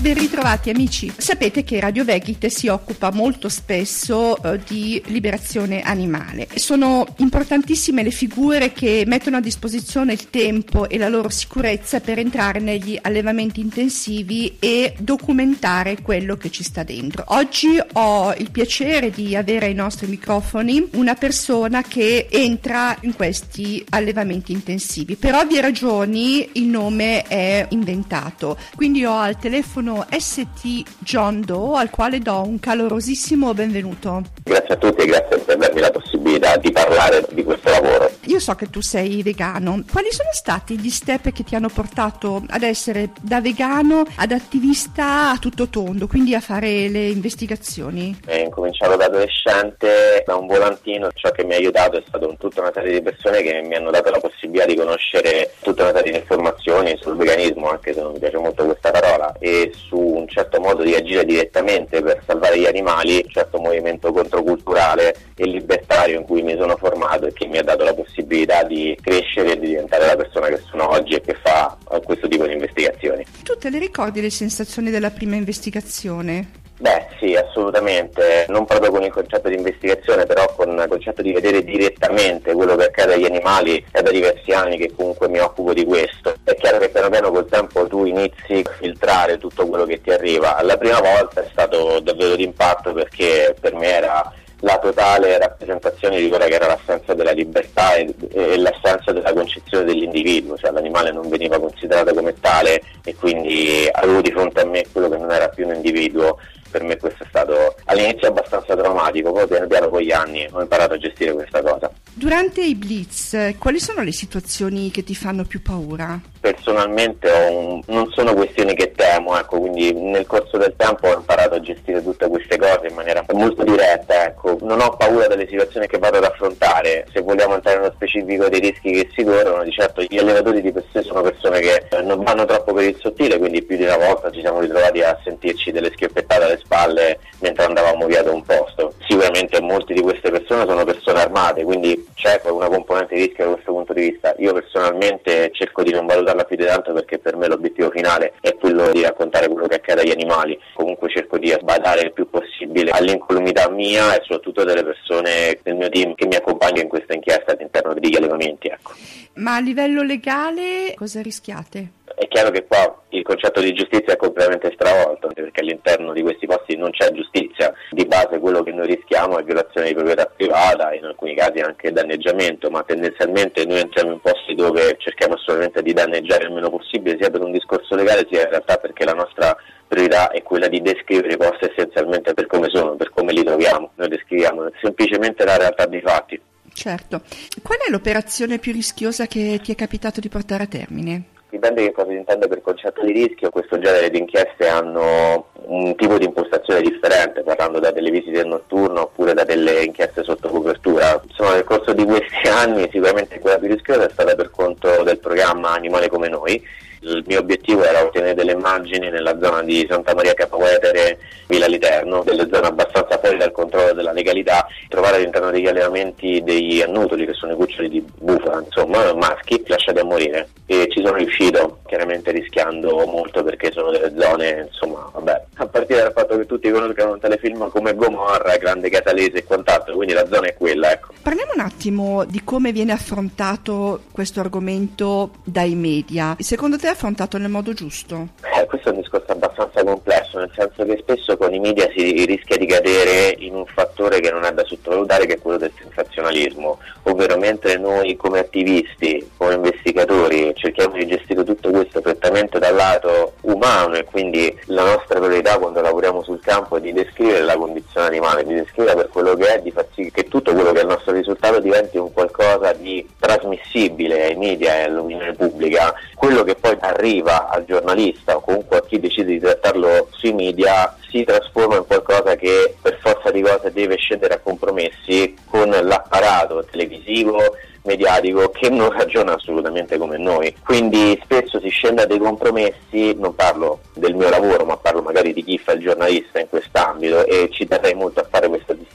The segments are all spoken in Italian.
Ben ritrovati amici. Sapete che Radio Veghite si occupa molto spesso di liberazione animale. Sono importantissime le figure che mettono a disposizione il tempo e la loro sicurezza per entrare negli allevamenti intensivi e documentare quello che ci sta dentro. Oggi ho il piacere di avere ai nostri microfoni una persona che entra in questi allevamenti intensivi. Per ovvie ragioni il nome è inventato, quindi ho al telefono ST John Doe, al quale do un calorosissimo benvenuto. Grazie a tutti e grazie per darmi la possibilità di parlare di questo lavoro. Io so che tu sei vegano. Quali sono stati gli step che ti hanno portato ad essere da vegano ad attivista a tutto tondo, quindi a fare le investigazioni? Ho incominciato da adolescente, da un volantino. Ciò che mi ha aiutato è stato tutta una serie di persone che mi hanno dato la possibilità di conoscere tutta una serie di informazioni sul veganismo, anche se non mi piace molto questa parola, e su un certo modo di agire direttamente per salvare gli animali, un certo movimento controculturale e libertario in cui mi sono formato e che mi ha dato la possibilità di crescere e di diventare la persona che sono oggi e che fa questo tipo di investigazioni. Tu te le ricordi le sensazioni della prima investigazione? Beh sì, assolutamente, non proprio con il concetto di investigazione, però con il concetto di vedere direttamente quello che accade agli animali. È da diversi anni che comunque mi occupo di questo. È chiaro che piano piano col tempo tu inizi a filtrare tutto quello che ti arriva. La prima volta è stato davvero d'impatto perché per me era la totale rappresentazione di quella che era l'assenza della libertà e l'assenza della concezione dell'individuo, cioè l'animale non veniva considerato come tale e quindi avevo di fronte a me quello che non era più un individuo. Per me questo è stato all'inizio abbastanza traumatico, poi piano piano con gli anni ho imparato a gestire questa cosa. Durante i blitz, quali sono le situazioni che ti fanno più paura? Personalmente non sono questioni che temo, quindi nel corso del tempo ho imparato a gestire tutte queste cose in maniera molto diretta, non ho paura delle situazioni che vado ad affrontare. Se vogliamo entrare nello specifico dei rischi che si corrono, di certo gli allevatori di per sé sono persone che non vanno troppo per il sottile, quindi più di una volta ci siamo ritrovati a sentirci delle schioppettate alle spalle mentre andavamo via da un posto. Sicuramente molte di queste persone sono persone armate, quindi c'è una componente di rischio da questo punto di vista. Io personalmente cerco di non valutarla più di tanto perché per me l'obiettivo finale è quello di raccontare quello che accade agli animali. Comunque cerco di badare il più possibile all'incolumità mia e soprattutto delle persone del mio team che mi accompagnano in questa inchiesta all'interno degli allevamenti. Ma a livello legale cosa rischiate? È chiaro che qua il concetto di giustizia è completamente stravolto, perché all'interno di questi posti non c'è giustizia. Di base quello che noi rischiamo è violazione di proprietà privata, in alcuni casi anche danneggiamento, ma tendenzialmente noi entriamo in posti dove cerchiamo assolutamente di danneggiare il meno possibile, sia per un discorso legale sia in realtà perché la nostra priorità è quella di descrivere i posti essenzialmente per come sono, per come li troviamo. Noi descriviamo semplicemente la realtà dei fatti. Certo. Qual è l'operazione più rischiosa che ti è capitato di portare a termine? Dipende che cosa si intende per concetto di rischio. Questo genere di inchieste hanno un tipo di impostazione differente, parlando da delle visite notturne oppure da delle inchieste sotto copertura. Insomma, nel corso di questi anni sicuramente quella più rischiosa è stata per conto del programma Animale come Noi. Il mio obiettivo era ottenere delle immagini nella zona di Santa Maria Capovetere, Villa Literno, delle zone abbastanza fuori dal controllo della legalità, trovare all'interno degli allevamenti degli annutoli, che sono i cuccioli di bufala, insomma, maschi, lasciati a morire. E ci sono riuscito, chiaramente rischiando molto perché sono delle zone, insomma, vabbè, a partire dal fatto che tutti conoscano un telefilm come Gomorra, Grande Casalese e quant'altro, quindi la zona è quella, Parliamo un attimo di come viene affrontato questo argomento dai media. Secondo te è affrontato nel modo giusto? Questo è un discorso abbastanza complesso, nel senso che spesso con i media si rischia di cadere in un fattore che non è da sottovalutare, che è quello del sensazionalismo, ovvero mentre noi come attivisti, come investigatori cerchiamo di gestire tutto questo prettamente dal lato umano e quindi la nostra priorità quando lavoriamo sul campo è di descrivere la condizione animale, di descriverla per quello che è, di far sì che tutto quello che è il nostro risultato diventi un qualcosa di trasmissibile ai media e all'opinione pubblica. Quello che poi arriva al giornalista o comunque a chi decide di trattarlo sui media si trasforma in qualcosa che per forza di cose deve scendere a compromessi con l'apparato televisivo, mediatico, che non ragiona assolutamente come noi. Quindi spesso si scende a dei compromessi, non parlo del mio lavoro ma parlo magari di chi fa il giornalista in quest'ambito, e ci terrei molto a fare questa distinzione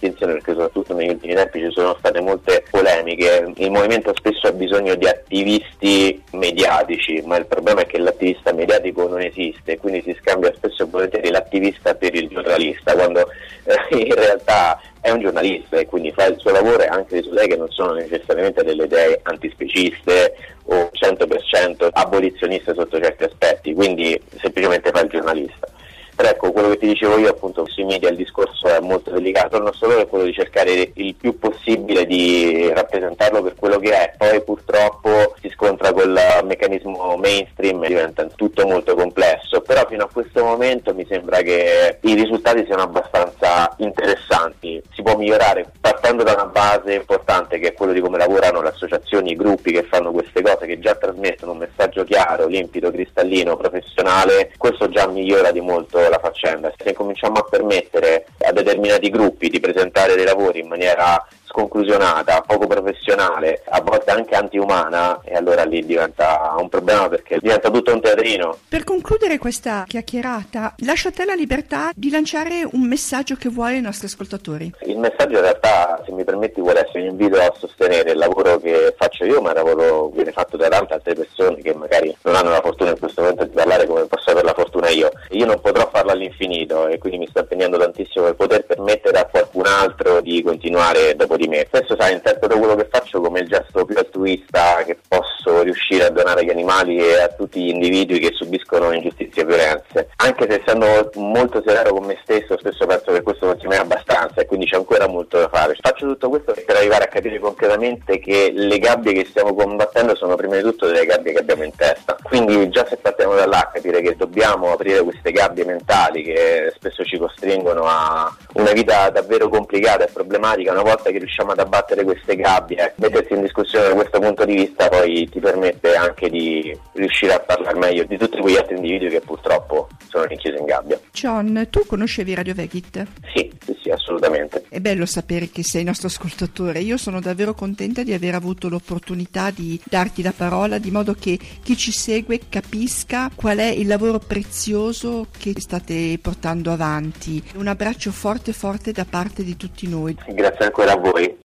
distinzione, perché soprattutto negli ultimi tempi ci sono state molte polemiche. Il movimento spesso ha bisogno di attivisti mediatici, ma il problema è che l'attivista mediatico non esiste, quindi si scambia spesso e volentieri l'attivista per il giornalista, quando in realtà è un giornalista e quindi fa il suo lavoro, e anche le sue idee che non sono necessariamente delle idee antispeciste o 100% abolizioniste sotto certi aspetti, quindi semplicemente fa il giornalista. Però ecco, quello che ti dicevo io appunto sui media, il discorso è molto delicato, il nostro lavoro è quello di cercare il più possibile di rappresentarlo per quello che è, poi purtroppo si scontra col meccanismo mainstream e diventa tutto molto complesso, però fino a questo momento mi sembra che i risultati siano abbastanza interessanti. Si può migliorare partendo da una base importante che è quello di come lavorano le associazioni, i gruppi che fanno queste cose, che già trasmettono un messaggio chiaro, limpido, cristallino, professionale. Questo già migliora di molto la faccenda. Se cominciamo a permettere a determinati gruppi di presentare dei lavori in maniera sconclusionata, poco professionale, a volte anche antiumana, e allora lì diventa un problema, perché diventa tutto un teatrino. Per concludere questa chiacchierata, lascio a te la libertà di lanciare un messaggio che vuoi ai nostri ascoltatori. Il messaggio in realtà, se mi permetti, vuole essere un invito a sostenere il lavoro che faccio io, ma il lavoro viene fatto da tante altre persone che magari non hanno la fortuna in questo momento di parlare come posso avere la fortuna io. Io non potrò farlo all'infinito e quindi mi sto impegnando tantissimo per poter permettere a qualcun altro di continuare dopo di me. Spesso, sai, interpreto quello che faccio come il gesto più altruista che posso riuscire a donare agli animali e a tutti gli individui che subiscono ingiustizie e violenze. Anche se, essendo molto severo con me stesso, spesso penso che questo non sia mai abbastanza e quindi c'è ancora molto da fare. Faccio tutto questo per arrivare a capire concretamente che le gabbie che stiamo combattendo sono prima di tutto delle gabbie che abbiamo in testa. Quindi già se partiamo da là, capire che dobbiamo aprire queste gabbie mentali che spesso ci costringono a una vita davvero complicata e problematica. Una volta che riusciamo ad abbattere queste gabbie, mettersi in discussione da questo punto di vista, poi ti permette anche di riuscire a parlare meglio di tutti quegli altri individui che purtroppo sono rinchiusi in gabbia. John, tu conoscevi Radio Vegit? Sì, assolutamente. È bello sapere che sei nostro ascoltatore. Io sono davvero contenta di aver avuto l'opportunità di darti la parola, di modo che chi ci segue capisca qual è il lavoro prezioso che state portando avanti. Un abbraccio forte da parte di tutti noi. Grazie ancora a voi.